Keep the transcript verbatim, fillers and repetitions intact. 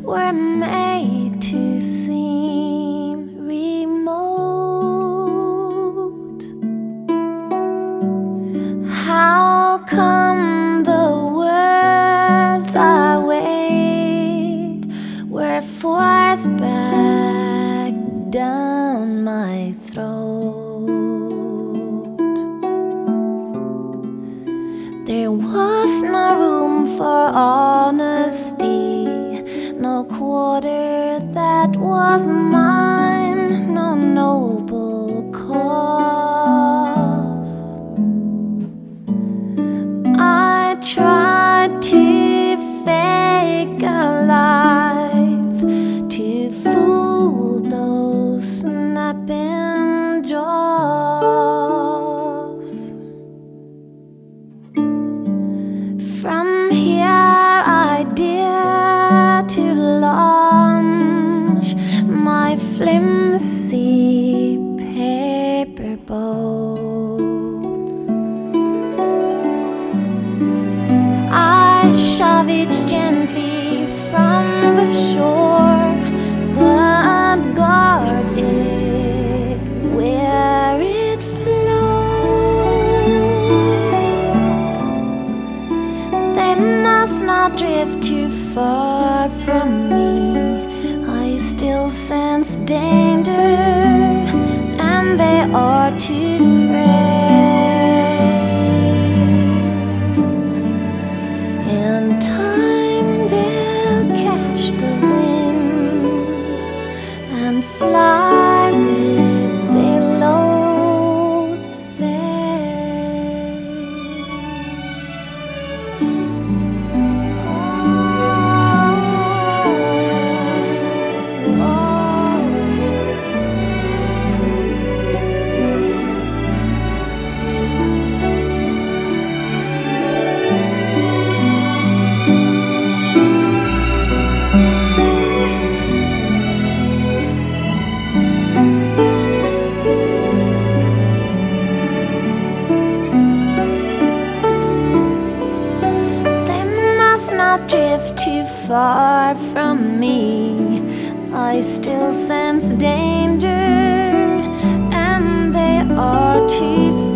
were made to seem remote. How come the words I weighed were forced back down my throat? There was no room for honesty, no quarter that was mine, no noble cause. I tried to fake alive, to fool those snapping jaws. From here I dare to launch my flimsy paper boats. I shove it gently from the shore, but guard it where it flows. They must not drift too far from me. I still sense danger, and they are too frail. In time they'll catch the wind and fly with billowed sail. Not drift too far from me. I still sense danger, and they are too